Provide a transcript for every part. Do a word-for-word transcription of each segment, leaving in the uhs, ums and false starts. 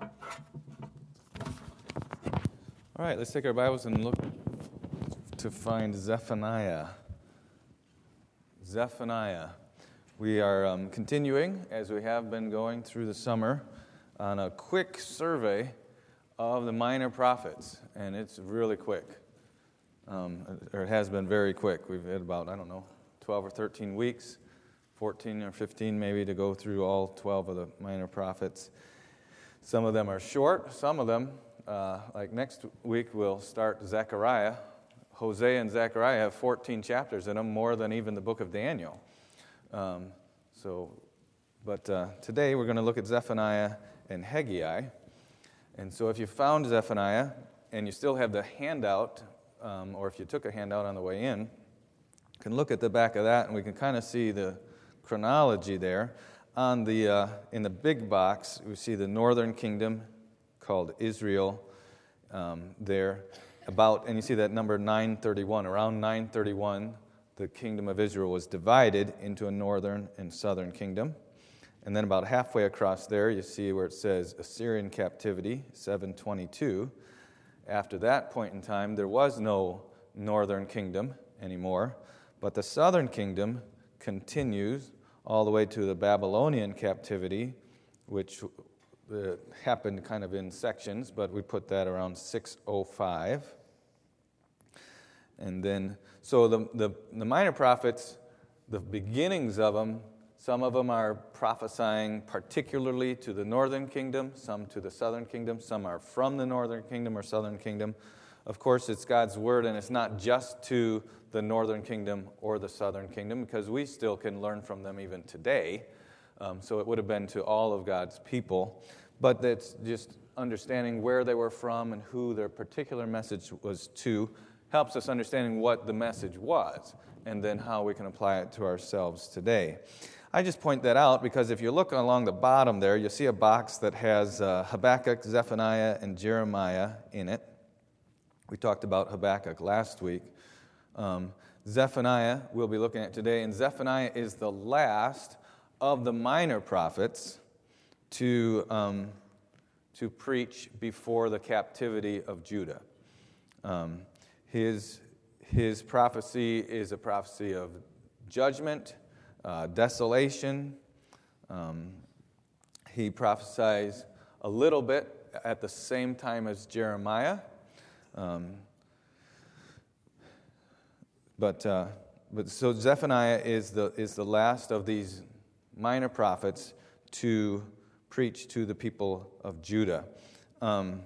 All right, let's take our Bibles and look to find Zephaniah. Zephaniah. We are um, continuing, as we have been going through the summer, on a quick survey of the minor prophets, and it's really quick. Um, or it has been very quick. We've had about, I don't know, twelve or thirteen weeks, fourteen or fifteen maybe, to go through all twelve of the minor prophets. Some of them are short, some of them, uh, like next week we'll start Zechariah. Hosea and Zechariah have fourteen chapters in them, more than even the book of Daniel. Um, so, but uh, today we're going to look at Zephaniah and Haggai. And so if you found Zephaniah and you still have the handout, um, or if you took a handout on the way in, you can look at the back of that and we can kind of see the chronology there. On the uh, in the big box, we see the northern kingdom called Israel um, there. About, and you see that number nine thirty-one. Around nine thirty-one, the kingdom of Israel was divided into a northern and southern kingdom. And then about halfway across there, you see where it says Assyrian captivity, seven twenty-two. After that point in time, there was no northern kingdom anymore, but the southern kingdom continues all the way to the Babylonian captivity, which uh, happened kind of in sections, but we put that around six oh five. And then, so the, the, the minor prophets, the beginnings of them, some of them are prophesying particularly to the northern kingdom, some to the southern kingdom, some are from the northern kingdom or southern kingdom. Of course, it's God's word, and it's not just to the northern kingdom or the southern kingdom, because we still can learn from them even today. Um, so it would have been to all of God's people. But that's just understanding where they were from and who their particular message was to helps us understanding what the message was and then how we can apply it to ourselves today. I just point that out because if you look along the bottom there, you'll see a box that has uh, Habakkuk, Zephaniah, and Jeremiah in it. We talked about Habakkuk last week. Um, Zephaniah we'll be looking at today, and Zephaniah is the last of the minor prophets to, um, to preach before the captivity of Judah. Um, his, his prophecy is a prophecy of judgment, Uh, desolation. Um, he prophesies a little bit at the same time as Jeremiah. Um, but uh, but so Zephaniah is the is the last of these minor prophets to preach to the people of Judah. Um,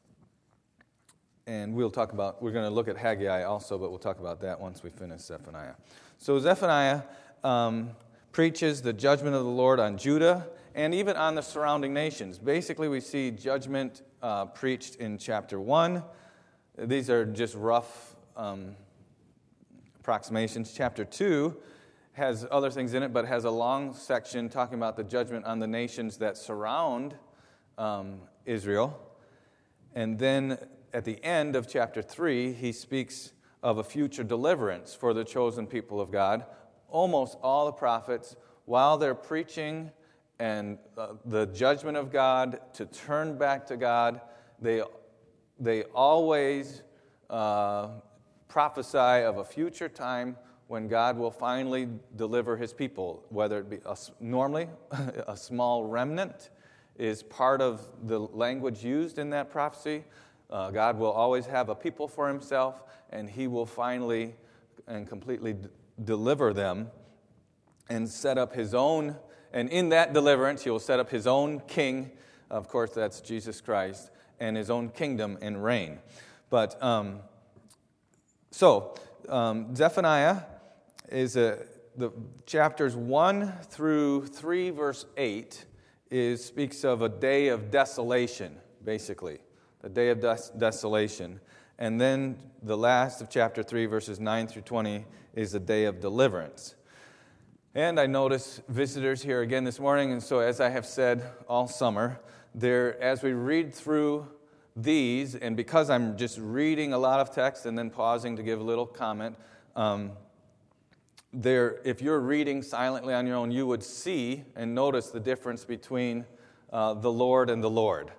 and we'll talk about, we're going to look at Haggai also, but we'll talk about that once we finish Zephaniah. So Zephaniah Um, preaches the judgment of the Lord on Judah and even on the surrounding nations. Basically, we see judgment uh, preached in chapter one. These are just rough um, approximations. Chapter two has other things in it, but has a long section talking about the judgment on the nations that surround um, Israel. And then at the end of chapter three, he speaks of a future deliverance for the chosen people of God. Almost all the prophets, while they're preaching and uh, the judgment of God to turn back to God, they they always uh, prophesy of a future time when God will finally deliver his people, whether it be a, normally a small remnant is part of the language used in that prophecy. Uh, God will always have a people for himself, and he will finally and completely d- deliver them and set up his own, and in that deliverance, he will set up his own king. Of course, that's Jesus Christ, and his own kingdom and reign. But, um, so, um, Zephaniah is a, the chapters one through three, verse eight, is speaks of a day of desolation, basically, the day of des- desolation. And then the last of chapter three, verses nine through twenty, is a day of deliverance. And I notice visitors here again this morning, and so as I have said all summer, there, as we read through these, and because I'm just reading a lot of text and then pausing to give a little comment, um, there, if you're reading silently on your own, you would see and notice the difference between uh, the Lord and the Lord.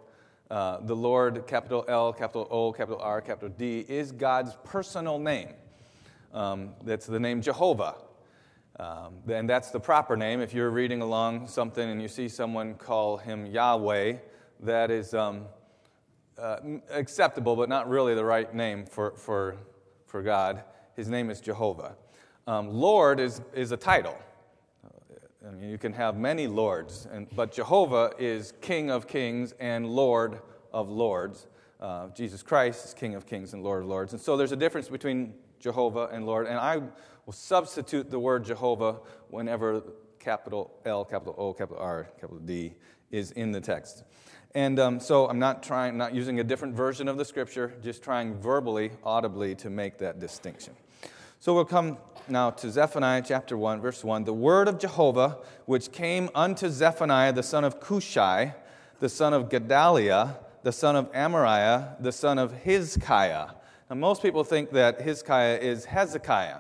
Uh, the Lord, capital L, capital O, capital R, capital D, is God's personal name. Um, that's the name Jehovah. Um, and that's the proper name. If you're reading along something and you see someone call him Yahweh, that is um, uh, acceptable, but not really the right name for, for, for God. His name is Jehovah. Um, Lord is, is a title. I mean, you can have many lords, and, but Jehovah is King of kings and Lord of lords. Uh, Jesus Christ is King of kings and Lord of lords. And so there's a difference between Jehovah and Lord. And I will substitute the word Jehovah whenever capital L, capital O, capital R, capital D is in the text. And um, so I'm not trying, not using a different version of the Scripture, just trying verbally, audibly to make that distinction. So we'll come now to Zephaniah chapter one, verse one. The word of Jehovah, which came unto Zephaniah, the son of Cushai, the son of Gedaliah, the son of Amariah, the son of Hizkiah. Now, most people think that Hizkiah is Hezekiah.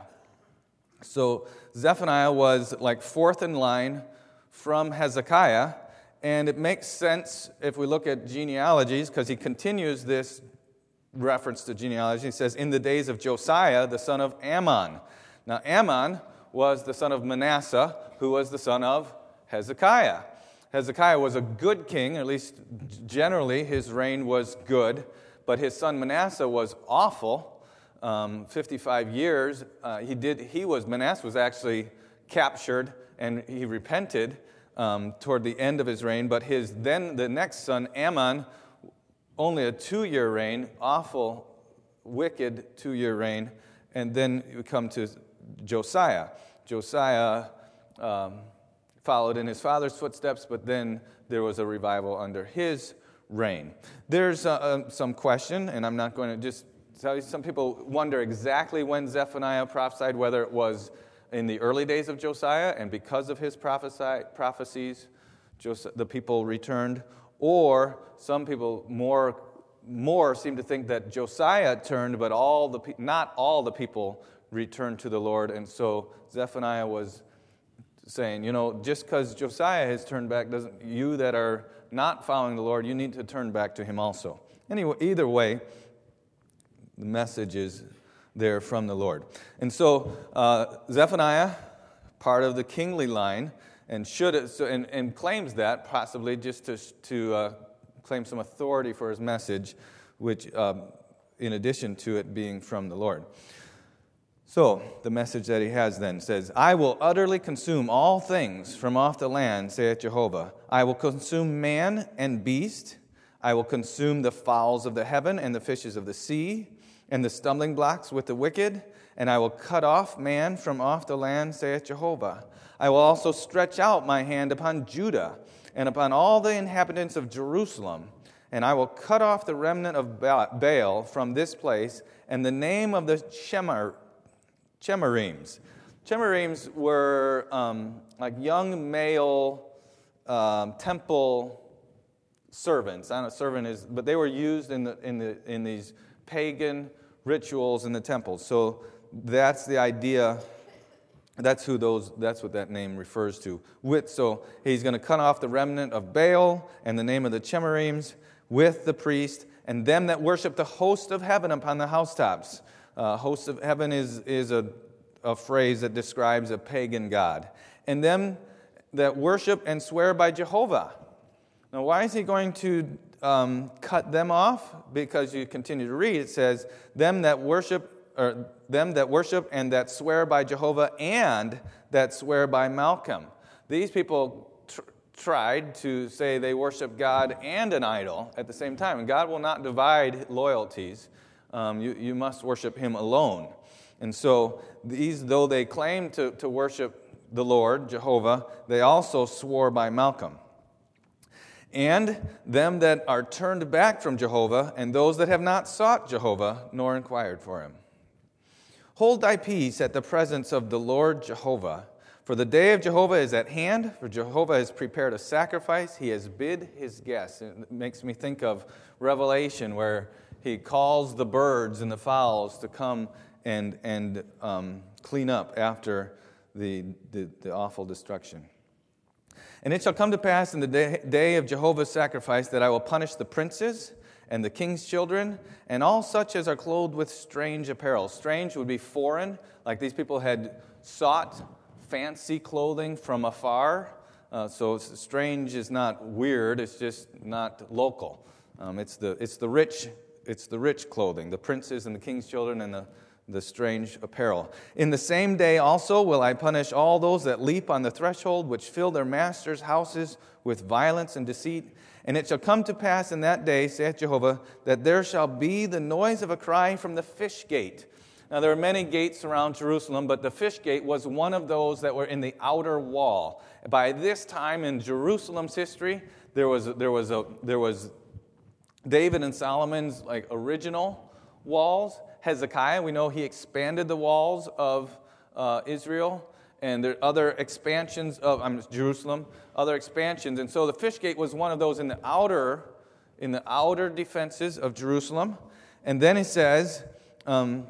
So Zephaniah was like fourth in line from Hezekiah, and it makes sense if we look at genealogies, because he continues this reference to genealogy. He says, in the days of Josiah, the son of Ammon. Now, Ammon was the son of Manasseh, who was the son of Hezekiah. Hezekiah was a good king, at least generally his reign was good, but his son Manasseh was awful. Um, fifty-five years, uh, he did. He was Manasseh was actually captured, and he repented um, toward the end of his reign. But his then the next son Ammon, only a two-year reign, awful, wicked two-year reign, and then we come to Josiah. Josiah um, followed in his father's footsteps, but then there was a revival under his reign. There's uh, uh, some question, and I'm not going to just tell you. Some people wonder exactly when Zephaniah prophesied, whether it was in the early days of Josiah, and because of his prophesy, prophecies, Jos- the people returned, or some people more more seem to think that Josiah turned, but all the pe- not all the people returned to the Lord, and so Zephaniah was saying, you know, just because Josiah has turned back, doesn't you that are not following the Lord, you need to turn back to him also. Anyway, either way, the message is there from the Lord. And so uh, Zephaniah, part of the kingly line, and should so, and, and claims that possibly just to to uh, claim some authority for his message, which um, in addition to it being from the Lord. So the message that he has then says, I will utterly consume all things from off the land, saith Jehovah. I will consume man and beast. I will consume the fowls of the heaven and the fishes of the sea, and the stumbling blocks with the wicked, and I will cut off man from off the land, saith Jehovah. I will also stretch out my hand upon Judah, and upon all the inhabitants of Jerusalem, and I will cut off the remnant of Baal from this place, and the name of the Shemar, Chemarims. Chemarims were um, like young male um, temple servants. I don't know, servant is, but they were used in the in the in these pagan rituals in the temples. So that's the idea. That's who those. That's what that name refers to. With so he's going to cut off the remnant of Baal and the name of the Chemarims with the priest and them that worship the host of heaven upon the housetops. Uh, host of heaven is is a, a phrase that describes a pagan god. And them that worship and swear by Jehovah. Now, why is he going to um, cut them off? Because you continue to read, it says, them that worship, or them that worship and that swear by Jehovah and that swear by Malcolm. These people tr- tried to say they worship God and an idol at the same time. And God will not divide loyalties. Um, you, you must worship him alone. And so these, though they claim to, to worship the Lord, Jehovah, they also swore by Malcolm. And them that are turned back from Jehovah, and those that have not sought Jehovah, nor inquired for him. Hold thy peace at the presence of the Lord Jehovah, for the day of Jehovah is at hand, for Jehovah has prepared a sacrifice, he has bid his guests. It makes me think of Revelation, where he calls the birds and the fowls to come and and um, clean up after the, the, the awful destruction. And it shall come to pass in the day, day of Jehovah's sacrifice that I will punish the princes and the king's children and all such as are clothed with strange apparel. Strange would be foreign, like these people had sought fancy clothing from afar. Uh, so strange is not weird, it's just not local. Um, it's the it's the rich it's the rich clothing, the princes and the king's children and the the strange apparel. In the same day also will I punish all those that leap on the threshold, which fill their masters' houses with violence and deceit. And it shall come to pass in that day, saith Jehovah, that there shall be the noise of a cry from the fish gate. Now there are many gates around Jerusalem, but the fish gate was one of those that were in the outer wall. By this time in Jerusalem's history, there was there was a there was David and Solomon's like original walls. Hezekiah, we know he expanded the walls of uh, Israel, and there are other expansions of um, Jerusalem, other expansions, and so the fish gate was one of those in the outer, in the outer defenses of Jerusalem. And then he says, um,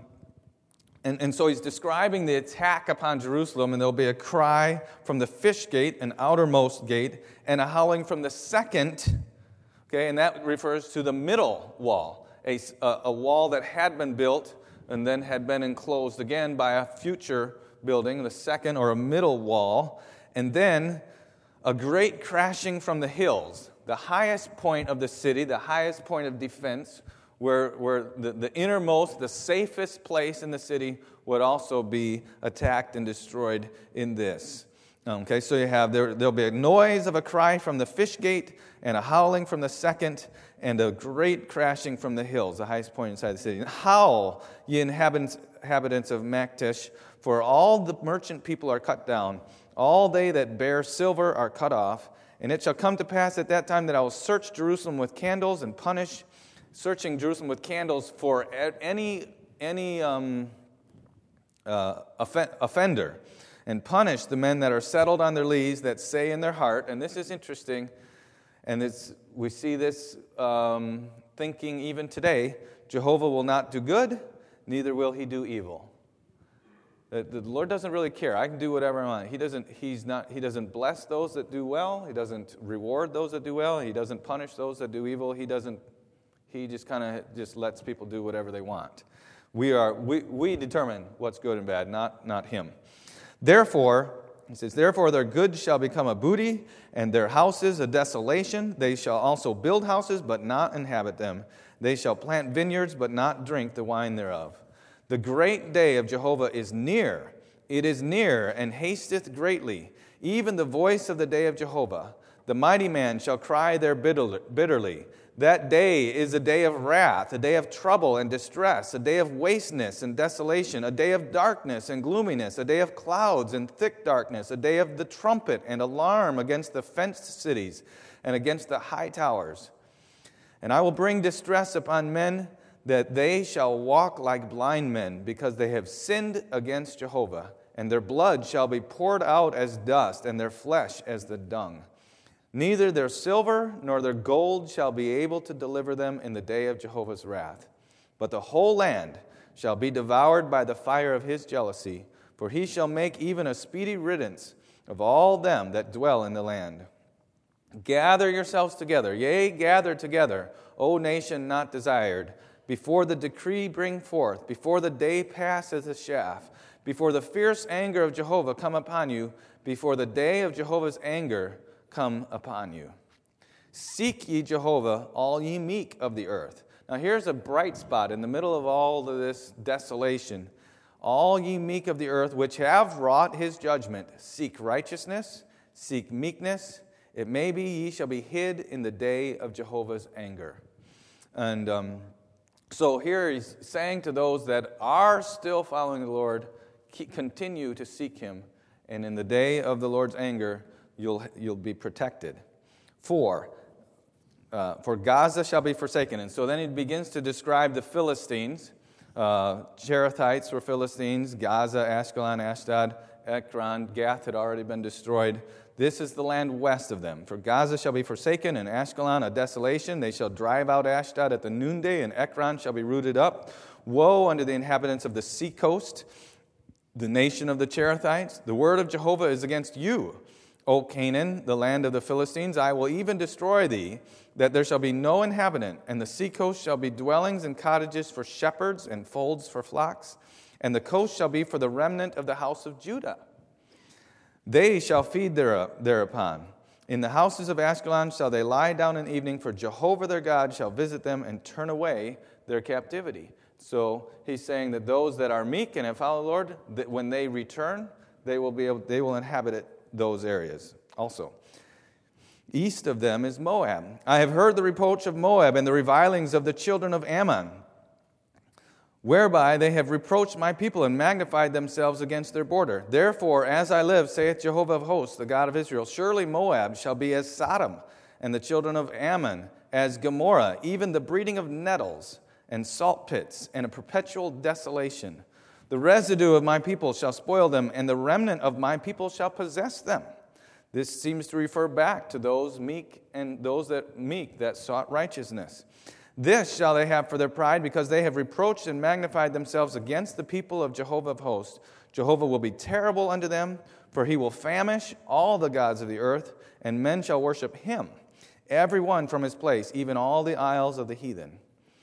and, and so he's describing the attack upon Jerusalem, and there'll be a cry from the fish gate, an outermost gate, and a howling from the second. Okay, and that refers to the middle wall. A, a wall that had been built and then had been enclosed again by a future building, the second or a middle wall, and then a great crashing from the hills, the highest point of the city, the highest point of defense, where, where the, the innermost, the safest place in the city would also be attacked and destroyed in this. Okay, so you have, there, there'll be a noise of a cry from the fish gate, and a howling from the second, and a great crashing from the hills, the highest point inside the city. Howl, ye inhabitants, inhabitants of Maktesh, for all the merchant people are cut down. All they that bear silver are cut off. And it shall come to pass at that time that I will search Jerusalem with candles and punish, searching Jerusalem with candles for any, any um, uh, offender, and punish the men that are settled on their lees, that say in their heart, and this is interesting, and it's, we see this um, thinking even today, Jehovah will not do good, neither will he do evil. The, the Lord doesn't really care. I can do whatever I want. He doesn't, he's not, he doesn't bless those that do well. He doesn't reward those that do well. He doesn't punish those that do evil. He doesn't, he just kind of just lets people do whatever they want. We are we, we determine what's good and bad, not, not him. Therefore, he says, therefore their goods shall become a booty, and their houses a desolation. They shall also build houses, but not inhabit them. They shall plant vineyards, but not drink the wine thereof. The great day of Jehovah is near. It is near, and hasteth greatly. Even the voice of the day of Jehovah. The mighty man shall cry there bitterly. That day is a day of wrath, a day of trouble and distress, a day of wasteness and desolation, a day of darkness and gloominess, a day of clouds and thick darkness, a day of the trumpet and alarm against the fenced cities and against the high towers. And I will bring distress upon men, that they shall walk like blind men, because they have sinned against Jehovah, and their blood shall be poured out as dust, and their flesh as the dung. Neither their silver nor their gold shall be able to deliver them in the day of Jehovah's wrath. But the whole land shall be devoured by the fire of his jealousy, for he shall make even a speedy riddance of all them that dwell in the land. Gather yourselves together, yea, gather together, O nation not desired, before the decree bring forth, before the day pass as a shaft, before the fierce anger of Jehovah come upon you, before the day of Jehovah's anger come upon you. Seek ye Jehovah, all ye meek of the earth. Now here's a bright spot in the middle of all of this desolation. All ye meek of the earth, which have wrought his judgment, seek righteousness, seek meekness. It may be ye shall be hid in the day of Jehovah's anger. And um, so here he's saying to those that are still following the Lord, keep, continue to seek him. And in the day of the Lord's anger, You'll, you'll be protected. For, uh, for Gaza shall be forsaken. And so then he begins to describe the Philistines. Uh, Cherethites were Philistines. Gaza, Ashkelon, Ashdod, Ekron. Gath had already been destroyed. This is the land west of them. For Gaza shall be forsaken, and Ashkelon a desolation. They shall drive out Ashdod at the noonday, and Ekron shall be rooted up. Woe unto the inhabitants of the sea coast, the nation of the Cherethites. The word of Jehovah is against you. O Canaan, the land of the Philistines, I will even destroy thee, that there shall be no inhabitant, and the seacoast shall be dwellings and cottages for shepherds and folds for flocks, and the coast shall be for the remnant of the house of Judah. They shall feed thereupon. In the houses of Ashkelon shall they lie down in evening, for Jehovah their God shall visit them and turn away their captivity. So he's saying that those that are meek and have followed the Lord, that when they return, they will be able, they will inhabit it, those areas also. East of them is Moab. I have heard the reproach of Moab and the revilings of the children of Ammon, whereby they have reproached my people and magnified themselves against their border. Therefore, as I live, saith Jehovah of hosts, the God of Israel, surely Moab shall be as Sodom, and the children of Ammon as Gomorrah, even the breeding of nettles and salt pits, and a perpetual desolation. The residue of my people shall spoil them, and the remnant of my people shall possess them. This seems to refer back to those meek and those that meek that sought righteousness. This shall they have for their pride, because they have reproached and magnified themselves against the people of Jehovah of hosts. Jehovah will be terrible unto them, for he will famish all the gods of the earth, and men shall worship him, every one from his place, even all the isles of the heathen.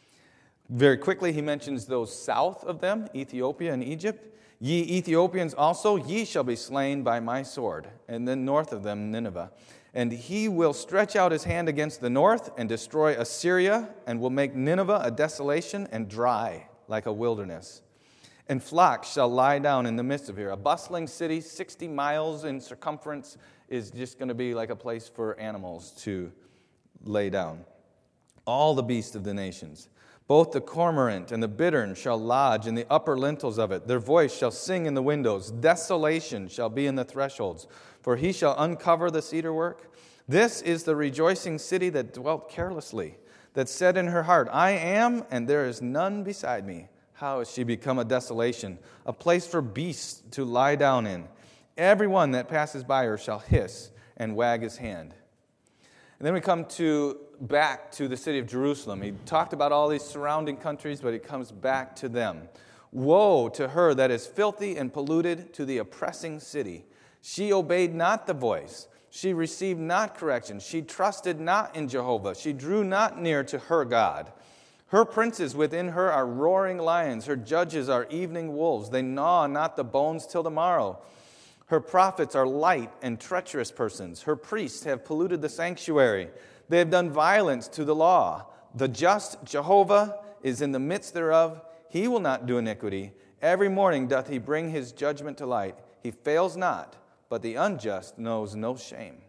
Very quickly, he mentions those south of them, Ethiopia and Egypt. Ye Ethiopians also, ye shall be slain by my sword. And then north of them, Nineveh. And he will stretch out his hand against the north and destroy Assyria, and will make Nineveh a desolation and dry like a wilderness. And flocks shall lie down in the midst of here. A bustling city, sixty miles in circumference, is just going to be like a place for animals to lay down. All the beasts of the nations. Both the cormorant and the bittern shall lodge in the upper lintels of it. Their voice shall sing in the windows. Desolation shall be in the thresholds. For he shall uncover the cedar work. This is the rejoicing city that dwelt carelessly, that said in her heart, I am, and there is none beside me. How has she become a desolation, a place for beasts to lie down in? Everyone that passes by her shall hiss and wag his hand. And then we come to back to the city of Jerusalem. He talked about all these surrounding countries, but he comes back to them. Woe to her that is filthy and polluted, to the oppressing city. She obeyed not the voice. She received not correction. She trusted not in Jehovah. She drew not near to her God. Her princes within her are roaring lions. Her judges are evening wolves. They gnaw not the bones till the morrow. Her prophets are light and treacherous persons. Her priests have polluted the sanctuary. They have done violence to the law. The just Jehovah is in the midst thereof. He will not do iniquity. Every morning doth he bring his judgment to light. He fails not, but the unjust knows no shame.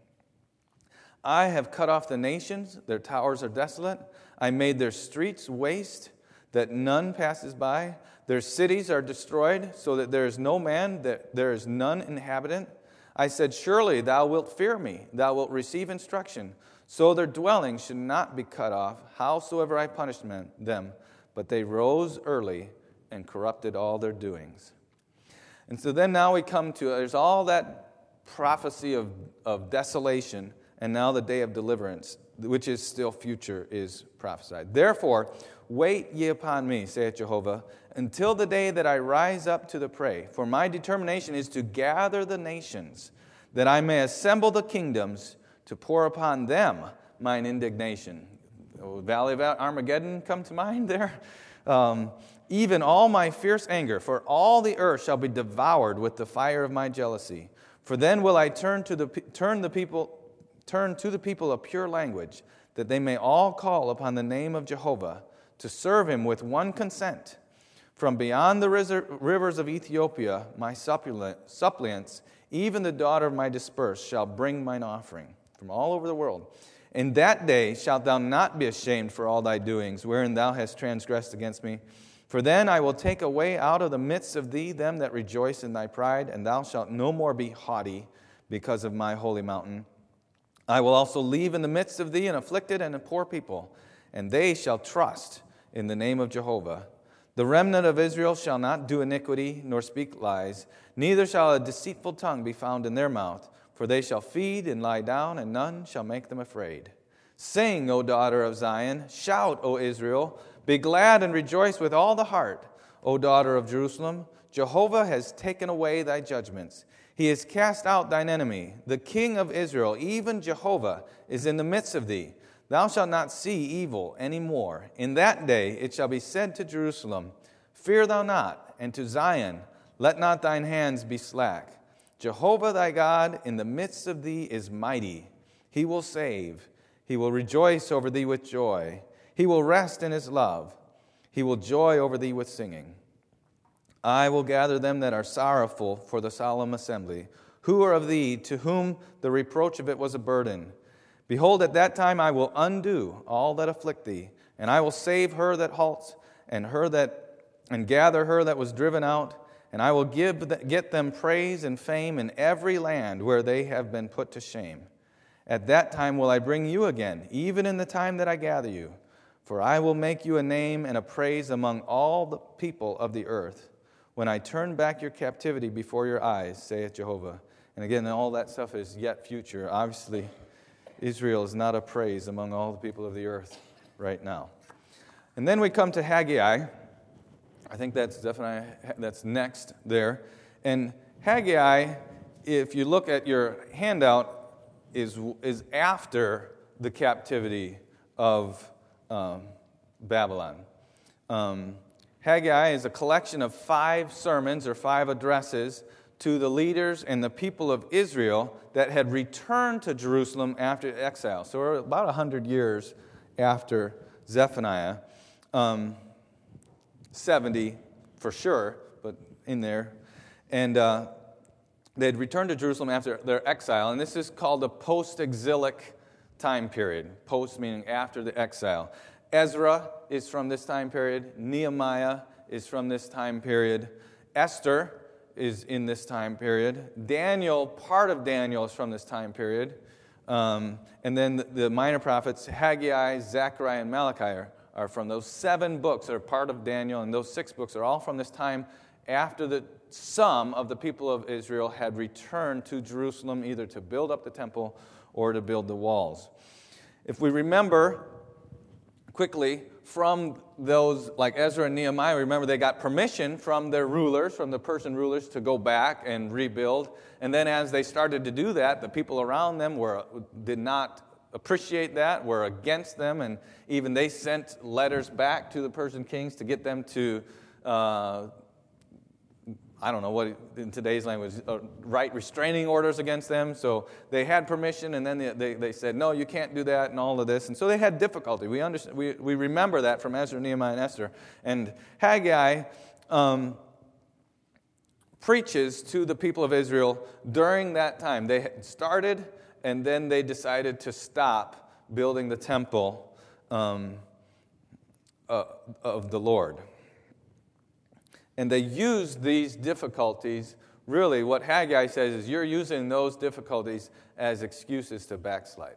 I have cut off the nations. Their towers are desolate. I made their streets waste, that none passes by. Their cities are destroyed, so that there is no man, that there is none inhabitant. I said, surely thou wilt fear me, thou wilt receive instruction. So their dwellings should not be cut off, howsoever I punished them. But they rose early and corrupted all their doings. And so then now we come to, there's all that prophecy of, of desolation, and now the day of deliverance, which is still future, is prophesied. Therefore, wait ye upon me, saith Jehovah, until the day that I rise up to the prey. For my determination is to gather the nations, that I may assemble the kingdoms, to pour upon them mine indignation. The Valley of Armageddon come to mind there. Um, even all my fierce anger, for all the earth shall be devoured with the fire of my jealousy. For then will I turn to the turn the people turn to the people a pure language, that they may all call upon the name of Jehovah, to serve him with one consent. From beyond the rivers of Ethiopia, my suppliants, even the daughter of my dispersed, shall bring mine offering. From all over the world. In that day shalt thou not be ashamed for all thy doings, wherein thou hast transgressed against me. For then I will take away out of the midst of thee them that rejoice in thy pride, and thou shalt no more be haughty because of my holy mountain. I will also leave in the midst of thee an afflicted and a poor people, and they shall trust in the name of Jehovah. The remnant of Israel shall not do iniquity, nor speak lies, neither shall a deceitful tongue be found in their mouth. For they shall feed and lie down, and none shall make them afraid. Sing, O daughter of Zion. Shout, O Israel. Be glad and rejoice with all the heart, O daughter of Jerusalem. Jehovah has taken away thy judgments. He has cast out thine enemy. The King of Israel, even Jehovah, is in the midst of thee. Thou shalt not see evil any more. In that day it shall be said to Jerusalem, Fear thou not, and to Zion, Let not thine hands be slack. Jehovah thy God in the midst of thee is mighty. He will save. He will rejoice over thee with joy. He will rest in his love. He will joy over thee with singing. I will gather them that are sorrowful for the solemn assembly, who are of thee, to whom the reproach of it was a burden. Behold, at that time I will undo all that afflict thee, and I will save her that halts, and her that and gather her that was driven out, and I will give get them praise and fame in every land where they have been put to shame. At that time will I bring you again, even in the time that I gather you. For I will make you a name and a praise among all the people of the earth, when I turn back your captivity before your eyes, saith Jehovah. And again, all that stuff is yet future. Obviously, Israel is not a praise among all the people of the earth right now. And then we come to Haggai. I think that's definitely that's next there. And Haggai, if you look at your handout, is is after the captivity of um, Babylon. Um, Haggai is a collection of five sermons or five addresses to the leaders and the people of Israel that had returned to Jerusalem after exile. So we're about one hundred years after Zephaniah. Um, seventy for sure, but in there. And uh, they had returned to Jerusalem after their exile. And this is called the post-exilic time period. Post meaning after the exile. Ezra is from this time period. Nehemiah is from this time period. Esther is in this time period. Daniel, part of Daniel is from this time period. Um, and then the, the minor prophets, Haggai, Zechariah, and Malachi are, are from those seven books that are part of Daniel. And those six books are all from this time after the some of the people of Israel had returned to Jerusalem either to build up the temple or to build the walls. If we remember quickly from those like Ezra and Nehemiah, remember they got permission from their rulers, from the Persian rulers, to go back and rebuild. And then as they started to do that, the people around them were did not appreciate that, were against them, and even they sent letters back to the Persian kings to get them to uh, I don't know what in today's language, uh, write restraining orders against them. So they had permission, and then they, they, they said, no, you can't do that, and all of this. And so they had difficulty. We understand, we, we remember that from Ezra, Nehemiah, and Esther. And Haggai um, preaches to the people of Israel during that time. They had started, and then they decided to stop building the temple um, uh, of the Lord. And they used these difficulties, really what Haggai says is you're using those difficulties as excuses to backslide.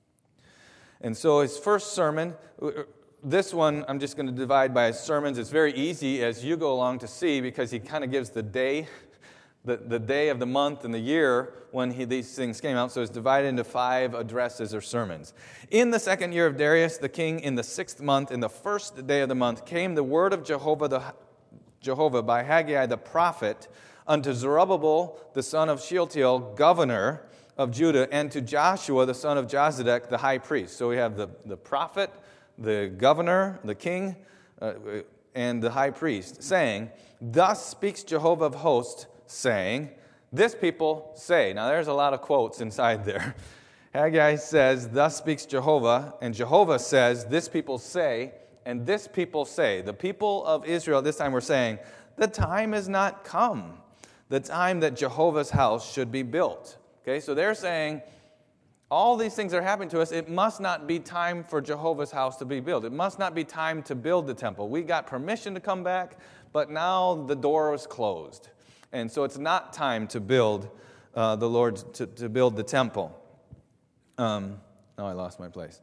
And so his first sermon, this one I'm just going to divide by his sermons. It's very easy as you go along to see because he kind of gives the day, the, the day of the month and the year when he, these things came out. So it's divided into five addresses or sermons. In the second year of Darius the king, in the sixth month, in the first day of the month, came the word of Jehovah the Jehovah by Haggai the prophet unto Zerubbabel the son of Shealtiel, governor of Judah, and to Joshua the son of Jozadak, the high priest. So we have the, the prophet, the governor, the king, uh, and the high priest, saying, Thus speaks Jehovah of hosts, saying, This people say. Now there's a lot of quotes inside there. Haggai says, Thus speaks Jehovah, and Jehovah says, This people say. And this people say, the people of Israel at this time were saying, the time is not come, the time that Jehovah's house should be built. Okay, so they're saying, all these things are happening to us. It must not be time for Jehovah's house to be built. It must not be time to build the temple. We got permission to come back, but now the door is closed. And so it's not time to build uh, the Lord, to, to build the temple. Um, oh, I lost my place.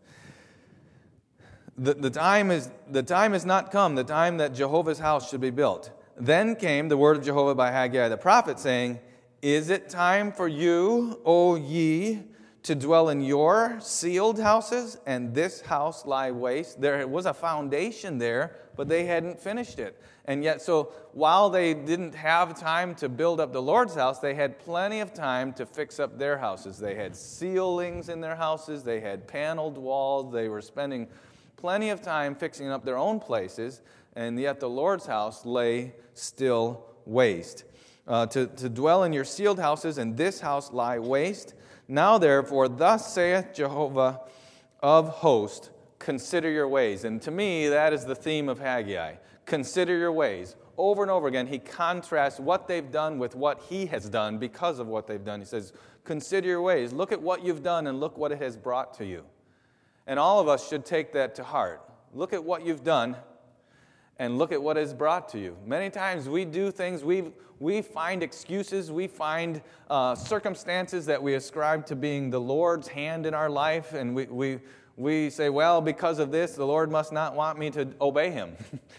The, the, time is, the time is not come, the time that Jehovah's house should be built. Then came the word of Jehovah by Haggai the prophet, saying, Is it time for you, O ye, to dwell in your sealed houses, and this house lie waste. There was a foundation there, but they hadn't finished it. And yet, so while they didn't have time to build up the Lord's house, they had plenty of time to fix up their houses. They had ceilings in their houses. They had paneled walls. They were spending plenty of time fixing up their own places, and yet the Lord's house lay still waste. Uh, to, to dwell in your sealed houses, and this house lie waste. Now, therefore, thus saith Jehovah of hosts, consider your ways. And to me, that is the theme of Haggai. Consider your ways. Over and over again, he contrasts what they've done with what he has done because of what they've done. He says, consider your ways. Look at what you've done and look what it has brought to you. And all of us should take that to heart. Look at what you've done and look at what is brought to you. Many times we do things, we we find excuses, we find uh, circumstances that we ascribe to being the Lord's hand in our life, and we, we, we say, well, because of this, the Lord must not want me to obey him.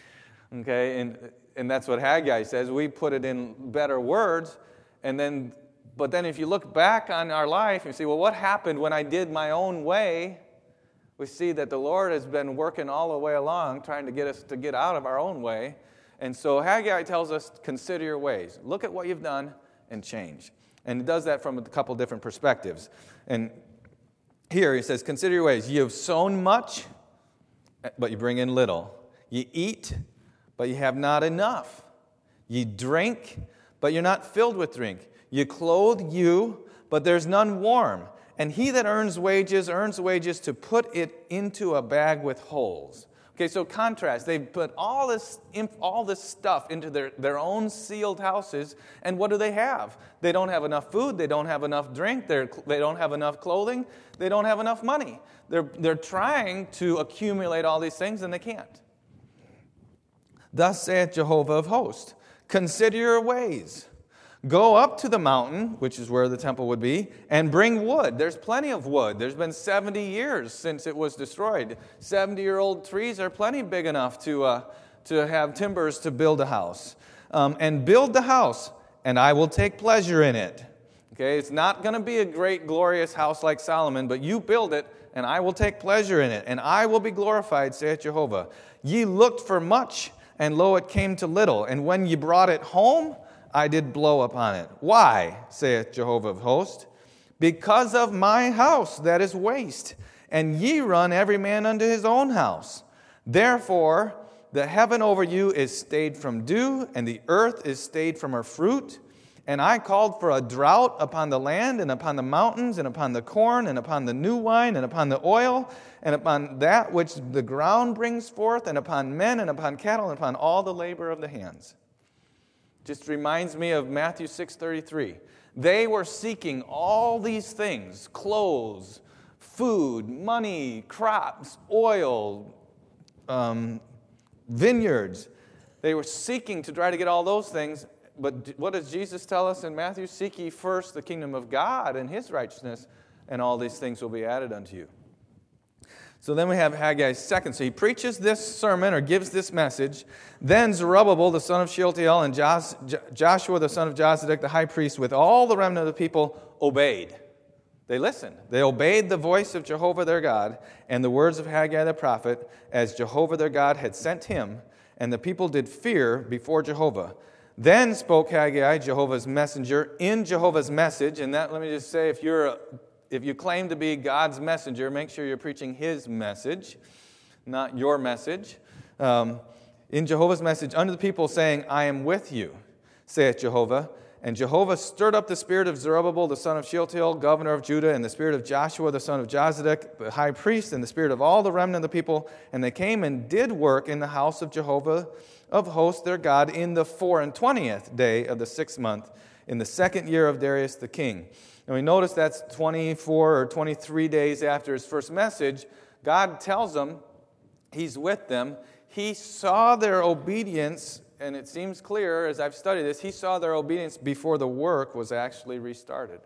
Okay, and, and that's what Haggai says. We put it in better words, and then, but then if you look back on our life and say, well, what happened when I did my own way? We see that the Lord has been working all the way along, trying to get us to get out of our own way. And so Haggai tells us, consider your ways. Look at what you've done and change. And he does that from a couple different perspectives. And here he says, consider your ways. You have sown much, but you bring in little. You eat, but you have not enough. You drink, but you're not filled with drink. You clothe you, but there's none warm. And he that earns wages, earns wages to put it into a bag with holes. Okay, so contrast. They put all this all this stuff into their, their own sealed houses, and what do they have? They don't have enough food. They don't have enough drink. They're, they don't have enough clothing. They don't have enough money. They're, they're trying to accumulate all these things, and they can't. Thus saith Jehovah of hosts, consider your ways. Go up to the mountain, which is where the temple would be, and bring wood. There's plenty of wood. There's been seventy years since it was destroyed. seventy-year-old trees are plenty big enough to, uh, to have timbers to build a house. Um, and build the house, and I will take pleasure in it. Okay, it's not going to be a great, glorious house like Solomon, but you build it, and I will take pleasure in it, and I will be glorified, saith Jehovah. Ye looked for much, and lo, it came to little. And when ye brought it home, I did blow upon it. Why, saith Jehovah of hosts? Because of my house that is waste, and ye run every man unto his own house. Therefore, the heaven over you is stayed from dew, and the earth is stayed from her fruit. And I called for a drought upon the land, and upon the mountains, and upon the corn, and upon the new wine, and upon the oil, and upon that which the ground brings forth, and upon men, and upon cattle, and upon all the labor of the hands. Just reminds me of Matthew six thirty-three. They were seeking all these things, clothes, food, money, crops, oil, um, vineyards. They were seeking to try to get all those things. But what does Jesus tell us in Matthew? Seek ye first the kingdom of God and his righteousness, and all these things will be added unto you. So then we have Haggai's second. So he preaches this sermon or gives this message. Then Zerubbabel, the son of Shealtiel, and Jos- Joshua, the son of Jozadak, the high priest, with all the remnant of the people, obeyed. They listened. They obeyed the voice of Jehovah their God and the words of Haggai the prophet, as Jehovah their God had sent him, and the people did fear before Jehovah. Then spoke Haggai, Jehovah's messenger, in Jehovah's message. And that, let me just say, if you're a If you claim to be God's messenger, make sure you're preaching his message, not your message. Um, in Jehovah's message unto the people, saying, I am with you, saith Jehovah. And Jehovah stirred up the spirit of Zerubbabel, the son of Shealtiel, governor of Judah, and the spirit of Joshua, the son of Jozadak, the high priest, and the spirit of all the remnant of the people. And they came and did work in the house of Jehovah of hosts their God in the four and twentieth day of the sixth month, in the second year of Darius the king. And we notice that's twenty-four or twenty-three days after his first message. God tells them he's with them. He saw their obedience, and it seems clear as I've studied this, he saw their obedience before the work was actually restarted.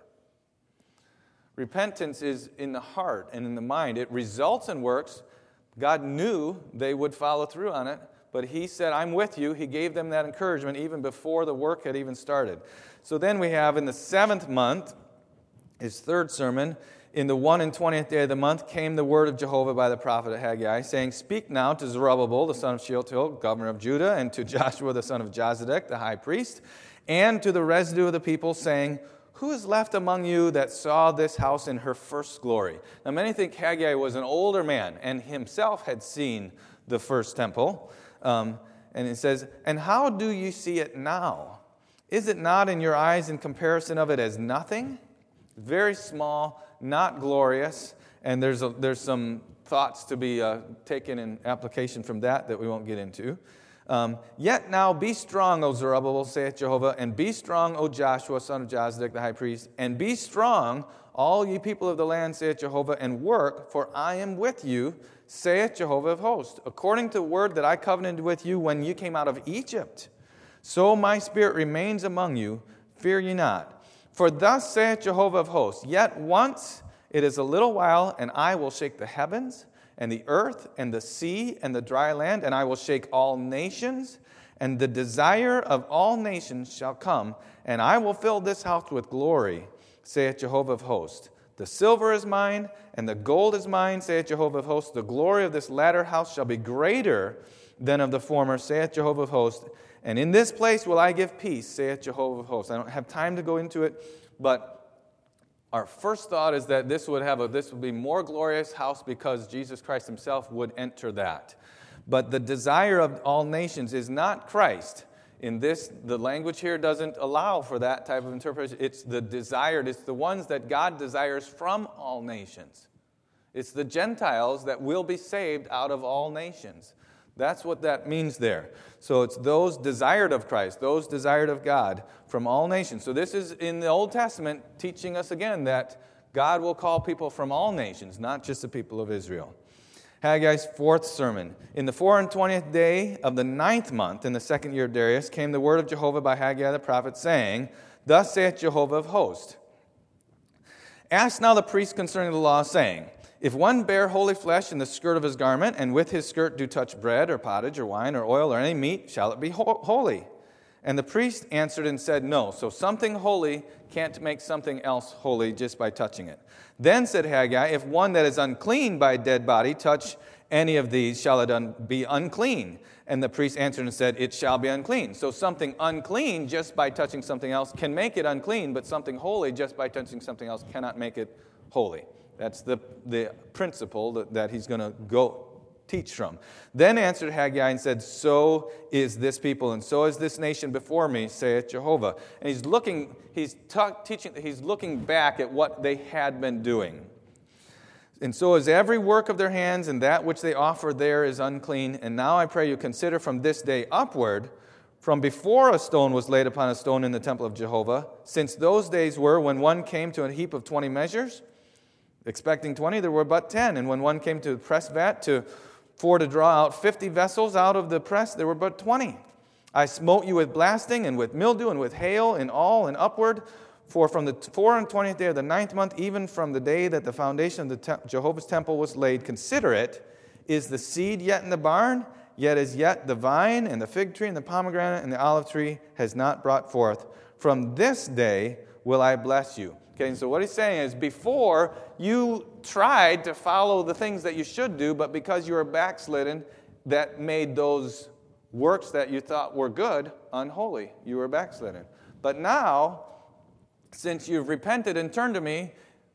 Repentance is in the heart and in the mind. It results in works. God knew they would follow through on it, but he said, I'm with you. He gave them that encouragement even before the work had even started. So then we have in the seventh month, his third sermon, In the one and twentieth day of the month came the word of Jehovah by the prophet Haggai, saying, Speak now to Zerubbabel, the son of Shealtiel, governor of Judah, and to Joshua, the son of Jozadak, the high priest, and to the residue of the people, saying, Who is left among you that saw this house in her first glory? Now many think Haggai was an older man, and himself had seen the first temple. Um, and it says, And how do you see it now? Is it not in your eyes in comparison of it as nothing? Very small, not glorious, and there's a, there's some thoughts to be uh, taken in application from that that we won't get into. Um, Yet now be strong, O Zerubbabel, saith Jehovah, and be strong, O Joshua, son of Jozadak, the high priest, and be strong, all ye people of the land, saith Jehovah, and work, for I am with you, saith Jehovah of hosts, according to the word that I covenanted with you when you came out of Egypt. So my spirit remains among you, fear ye not. For thus saith Jehovah of hosts, Yet once it is a little while, and I will shake the heavens, and the earth, and the sea, and the dry land, and I will shake all nations, and the desire of all nations shall come, and I will fill this house with glory, saith Jehovah of hosts. The silver is mine, and the gold is mine, saith Jehovah of hosts. The glory of this latter house shall be greater than of the former, saith Jehovah of hosts. And in this place will I give peace, saith Jehovah of hosts. I don't have time to go into it, but our first thought is that this would have a this would be more glorious house because Jesus Christ himself would enter that. But the desire of all nations is not Christ. In this, the language here doesn't allow for that type of interpretation. It's the desired, it's the ones that God desires from all nations. It's the Gentiles that will be saved out of all nations. That's what that means there. So it's those desired of Christ, those desired of God from all nations. So this is in the Old Testament teaching us again that God will call people from all nations, not just the people of Israel. Haggai's fourth sermon. In the four and twentieth day of the ninth month in the second year of Darius came the word of Jehovah by Haggai the prophet, saying, Thus saith Jehovah of hosts, Ask now the priest concerning the law, saying, If one bear holy flesh in the skirt of his garment, and with his skirt do touch bread, or pottage, or wine, or oil, or any meat, shall it be ho- holy? And the priest answered and said, No. So something holy can't make something else holy just by touching it. Then said Haggai, If one that is unclean by a dead body touch any of these, shall it un- be unclean? And the priest answered and said, It shall be unclean. So something unclean just by touching something else can make it unclean, but something holy just by touching something else cannot make it holy. That's the, the principle that, that he's going to go teach from. Then answered Haggai and said, So is this people, and so is this nation before me, saith Jehovah. And he's looking, he's ta- teaching, he's looking back at what they had been doing. And so is every work of their hands, and that which they offer there is unclean. And now I pray you consider from this day upward, from before a stone was laid upon a stone in the temple of Jehovah, since those days were when one came to a heap of twenty measures, expecting twenty, there were but ten. And when one came to the press vat to for to draw out fifty vessels out of the press, there were but twenty. I smote you with blasting, and with mildew, and with hail, and all, and upward. For from the four and twentieth day of the ninth month, even from the day that the foundation of the te- Jehovah's temple was laid, consider it, is the seed yet in the barn? Yet as yet the vine, and the fig tree, and the pomegranate, and the olive tree has not brought forth. From this day will I bless you. Okay, and so what he's saying is, before you tried to follow the things that you should do, but because you were backslidden, that made those works that you thought were good unholy. You were backslidden. But now, since you've repented and turned to me,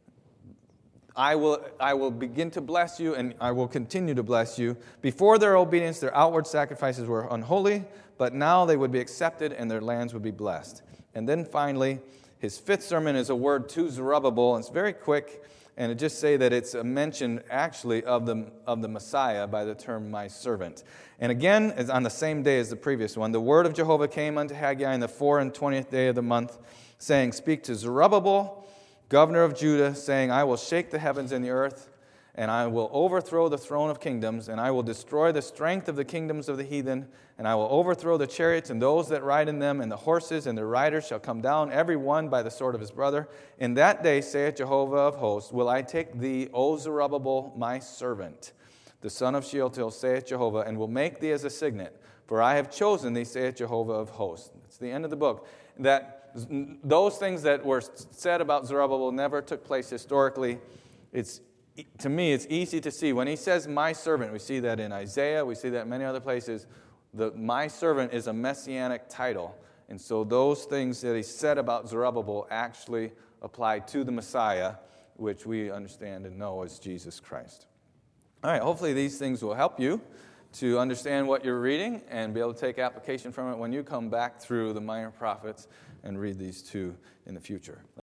I will, I will begin to bless you, and I will continue to bless you. Before their obedience, their outward sacrifices were unholy, but now they would be accepted, and their lands would be blessed. And then finally, his fifth sermon is a word to Zerubbabel, and it's very quick, and it just say that it's a mention actually of the, of the Messiah by the term my servant. And again, as on the same day as the previous one, the word of Jehovah came unto Haggai in the four and twentieth day of the month, saying, Speak to Zerubbabel, governor of Judah, saying, I will shake the heavens and the earth, and I will overthrow the throne of kingdoms, and I will destroy the strength of the kingdoms of the heathen, and I will overthrow the chariots and those that ride in them, and the horses and their riders shall come down, every one by the sword of his brother. In that day, saith Jehovah of hosts, will I take thee, O Zerubbabel, my servant, the son of Shealtiel, saith Jehovah, and will make thee as a signet, for I have chosen thee, saith Jehovah of hosts. It's the end of the book. That those things that were said about Zerubbabel never took place historically. it's to me, it's easy to see. When he says, my servant, we see that in Isaiah, we see that in many other places. The my servant is a messianic title. And so those things that he said about Zerubbabel actually apply to the Messiah, which we understand and know as Jesus Christ. All right, hopefully these things will help you to understand what you're reading and be able to take application from it when you come back through the minor prophets and read these two in the future.